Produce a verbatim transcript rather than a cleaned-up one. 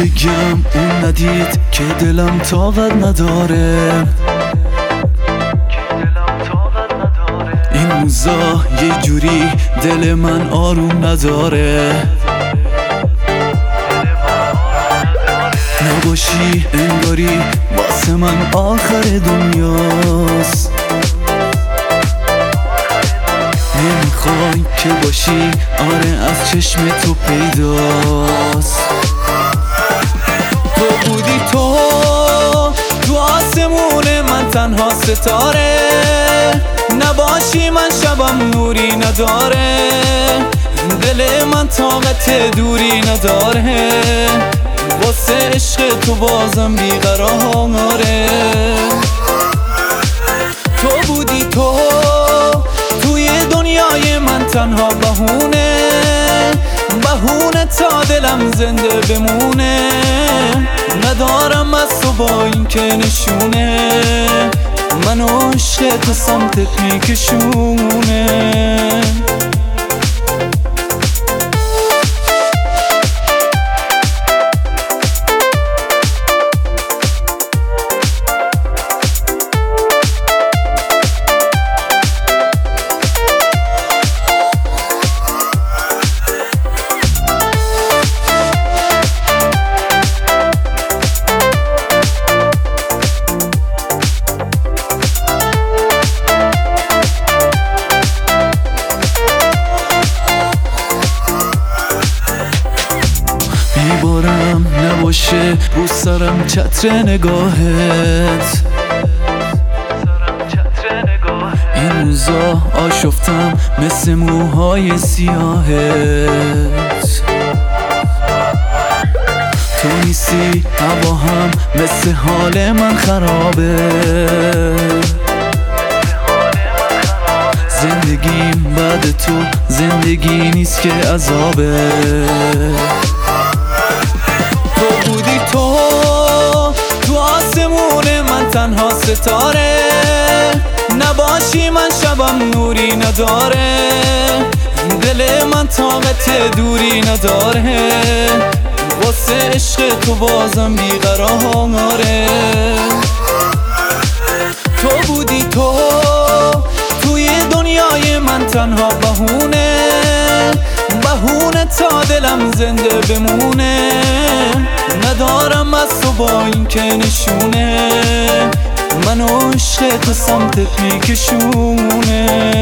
بگم اون ندید که دلم طاقت نداره. این روزا یه جوری دل من آروم نداره. نباشی انگاری واسه من آخر دنیاست. نمیخوای که باشی، آره از چشم تو پیداست. تو بودی تو تو آسمون من تنها ستاره. نباشی من شبم نوری نداره. دل من طاقت دوری نداره. واسه عشق تو بازم بیقراره. تو بودی تو توی دنیای من تنها بهونه. بهونه تا دلم زنده بمونه. ندارم از تو با این که نشونه. منو عشق تو سمتت میکشونه. میبارم نباشه رو سرم چتر نگاهت. این روزا آشفتم مثل موهای سیاهت. تو نیستی هوا هم مثل حال من خرابه. زندگیم بعد تو زندگی نیست که عذابه. تو بودی تو تو آسمون من تنها ستاره. نباشی من شبم نوری نداره. دل من طاقت دوری نداره. واسه عشق تو بازم بیقراره. تو بودی تو توی دنیای من تنها بهونه. بهونه تا دلم زنده بمونه. ندارم از تو با این که نشونه. منو عشق تو سمتت میکشونه.